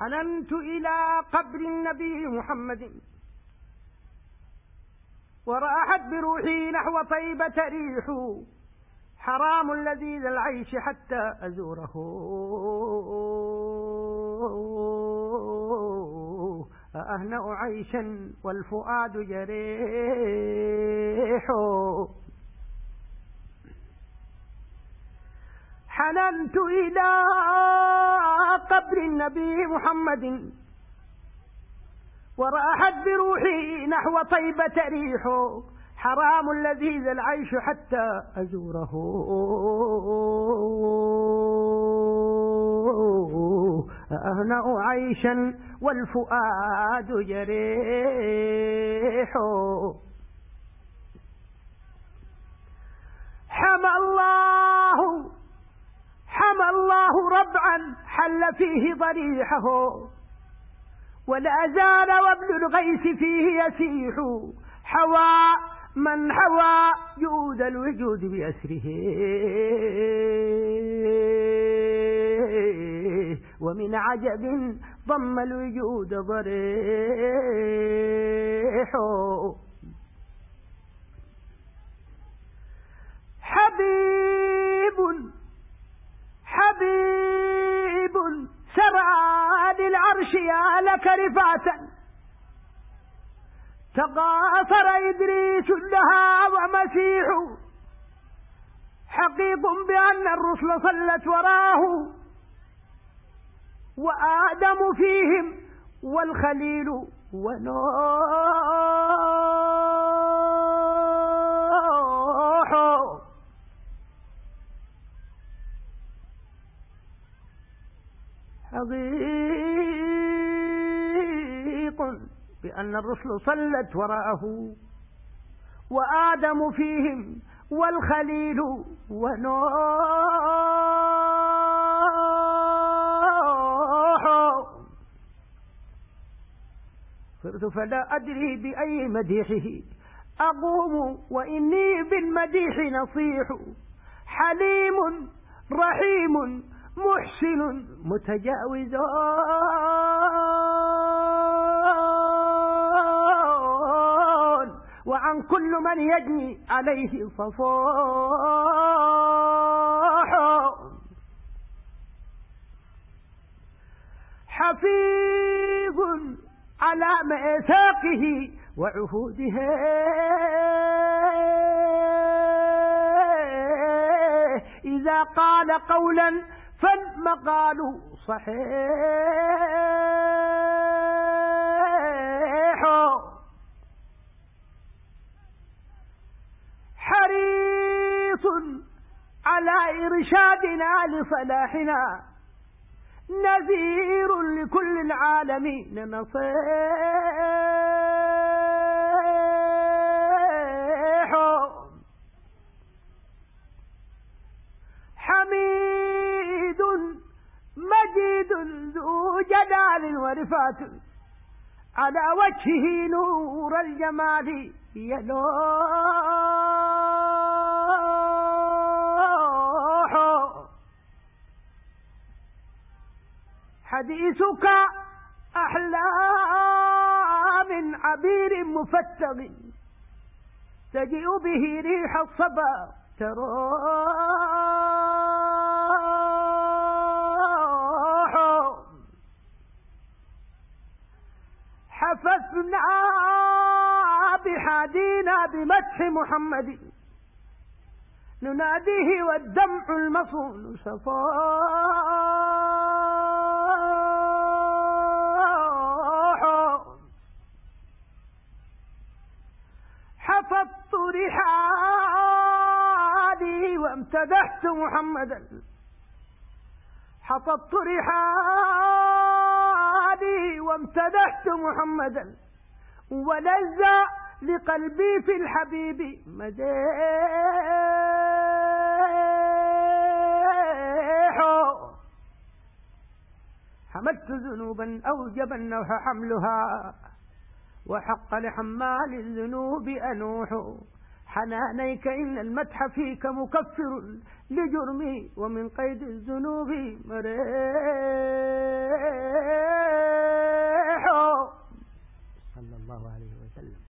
حننت إلى قبر النبي محمد وراحت بروحي نحو طيبة ريح، حرام لذيذ العيش حتى أزوره، أهنأ عيشا والفؤاد جريح. حننت إلى قبر النبي محمد وراحت بروحي نحو طيبة ريح، حرام لذيذ العيش حتى أزوره، أهنأ عيشا والفؤاد جريح. حمى الله ربعا حل فيه ضريحه، ولا زال وابن الغيث فيه يسيح، حوى من حوى جود الوجود بأسره، ومن عجب ضم الوجود ضريح. حبيب سرى للعرش يا لك رفاتا، تقاصر إدريس لها ومسيح، حقيق بأن الرسل صلت وراه، وآدم فيهم والخليل ونوح. حقيق بأن الرسل صلت وراءه، وآدم فيهم والخليل ونوح. صرت فلا أدري بأي مديحه أقوم وإني بالمديح نصيح، حليم رحيم محسن متجاوز، وعن كل من يجني عليه صفاح. حفيظ على ميثاقه وعهوده، إذا قال قولا فالمقال صحيح. حريص على إرشادنا لصلاحنا، نذير لكل العالمين نصيح. حميد مجيد ذو جلال ورفات، على وجهه نور الجمال يلوح. حديثك أحلى من عبير مفتغ، تجيء به ريح الصبا تروح. حفظنا بحادينا بمدح محمد، نناديه والدمع المصون صفاح. حفظت رحالي وامتدحت محمدا، حفظت رحالي وامتدحت محمدا، ولذ لقلبي في الحبيب مديح. حملت ذنوبا أوجب النوح حملها، وحق لحمال الذنوب أنوح. حنانيك إن المدح فيك مكفر لجرمي، ومن قيد الذنوب مريح. صلى الله عليه وسلم.